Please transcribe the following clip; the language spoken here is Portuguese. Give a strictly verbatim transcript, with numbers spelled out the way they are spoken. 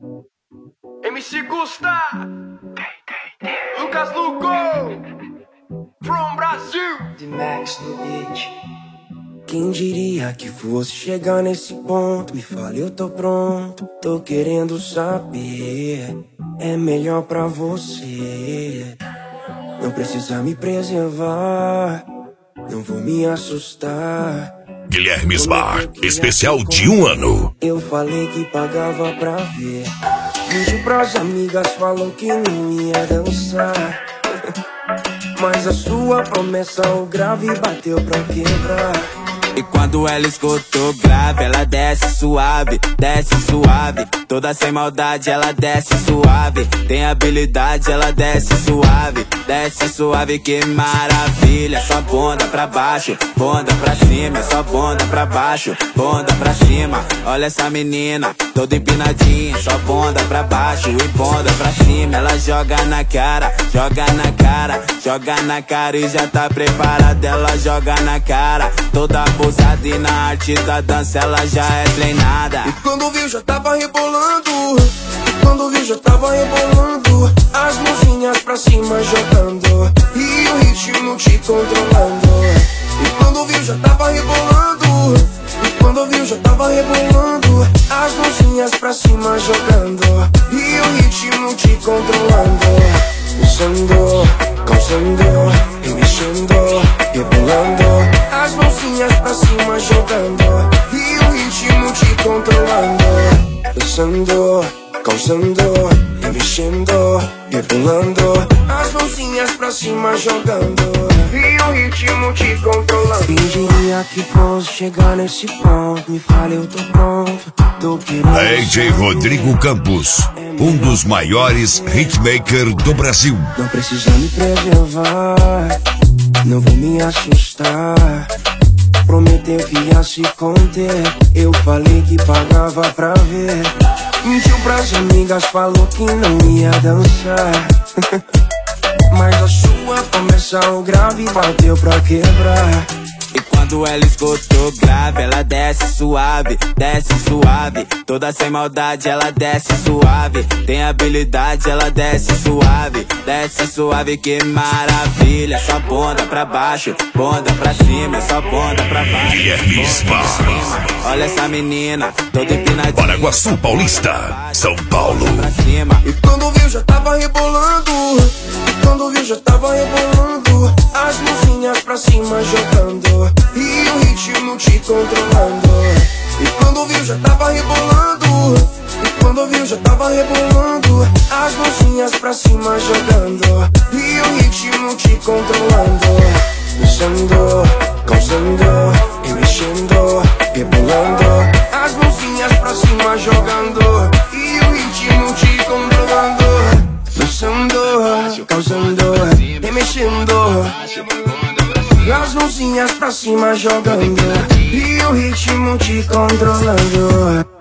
M C Gusta, Lucas Lugo, from Brasil, The Max no beat. Quem diria que fosse chegar nesse ponto? Me fala, eu tô pronto. Tô querendo saber. É melhor pra você. Não precisa me preservar. Não vou me assustar. Guilherme Sbar, especial de um ano. Eu falei que pagava pra ver. Pediu pras amigas, falou que não ia dançar. Mas a sua promessa, o grave bateu pra quebrar. E quando ela escutou grave, ela desce suave, desce suave. Toda sem maldade, ela desce suave. Tem habilidade, ela desce suave, desce suave, que maravilha. Só bunda pra baixo, bunda pra cima. Só bunda pra baixo, bunda pra cima. Olha essa menina, toda empinadinha. Só bunda pra baixo e bunda pra cima. Ela joga na cara, joga na cara, joga na cara e já tá preparada. Ela joga na cara, toda pousada e na arte da dança ela já é treinada. E quando viu já tava rebolando. E quando viu já tava rebolando. As mãozinhas pra cima jogando. E o ritmo te controlando. E quando viu já tava rebolando. E quando viu já tava rebolando. As mãozinhas pra cima jogando. E o ritmo te controlando. Usando, causando e mexendo, rebolando. As mãozinhas pra cima jogando. E o ritmo te controlando. Dançando, causando e mexendo, rebolando. As mãozinhas pra cima jogando. E o ritmo te controlando. Quem diria que fosse chegar nesse ponto? Me fala, eu tô pronto. Tô querendo. A D J Rodrigo Campos, um dos maiores hitmakers do Brasil. Não precisa me preservar. Não vou me assustar. Prometeu que ia se conter. Eu falei que pagava pra ver. Mentiu pras amigas, falou que não ia dançar. Mas a sua promessa, o grave bateu pra quebrar. E quando ela escutou grave, ela desce suave, desce suave. Toda sem maldade, ela desce suave. Tem habilidade, ela desce suave, desce suave, que maravilha. Só bunda pra baixo, bunda pra cima. Só bunda pra baixo, Guilherme Sbar. Olha essa menina, toda empinadinha. Paraguaçu Paulista, São Paulo. E quando viu já tava rebolando. E quando viu já tava rebolando. As mãozinhas pra cima jogando. E o ritmo te controlando. E quando viu já tava rebolando. E quando viu já tava rebolando. As mãozinhas pra cima jogando. E o ritmo te controlando. Dançando, causando e mexendo, rebolando. As mãozinhas pra cima jogando. E o ritmo te controlando. Dançando, causando e mexendo. As mãozinhas pra cima jogando. E o ritmo te controlando.